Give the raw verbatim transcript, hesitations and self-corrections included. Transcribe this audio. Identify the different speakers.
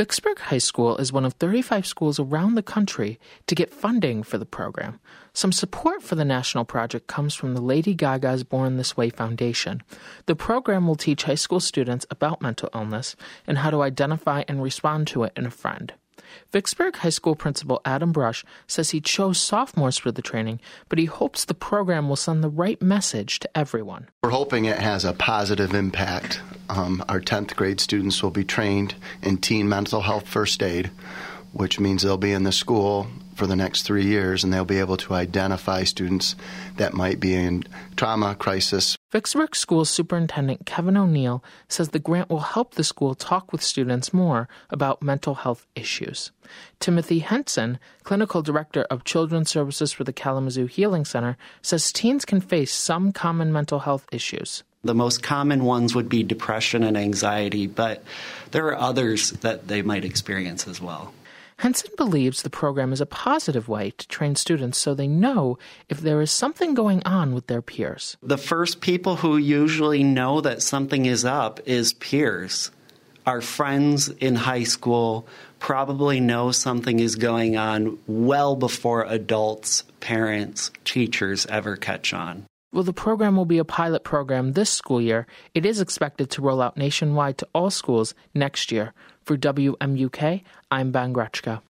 Speaker 1: Vicksburg High School is one of thirty-five schools around the country to get funding for the program. Some support for the national project comes from the Lady Gaga's Born This Way Foundation. The program will teach high school students about mental illness and how to identify and respond to it in a friend. Vicksburg High School Principal Adam Brush says he chose sophomores for the training, but he hopes the program will send the right message to everyone.
Speaker 2: We're hoping it has a positive impact. Um, our tenth grade students will be trained in teen mental health first aid, which means they'll be in the school for the next three years, and they'll be able to identify students that might be in trauma, crisis.
Speaker 1: Vicksburg School Superintendent Kevin O'Neill says the grant will help the school talk with students more about mental health issues. Timothy Henson, Clinical Director of Children's Services for the Kalamazoo Healing Center, says teens can face some common mental health issues.
Speaker 3: The most common ones would be depression and anxiety, but there are others that they might experience as well.
Speaker 1: Henson believes the program is a positive way to train students so they know if there is something going on with their peers.
Speaker 3: The first people who usually know that something is up is peers. Our friends in high school probably know something is going on well before adults, parents, teachers ever catch on.
Speaker 1: Well, the program will be a pilot program this school year. It is expected to roll out nationwide to all schools next year. For W M U K, I'm Ben Grechka.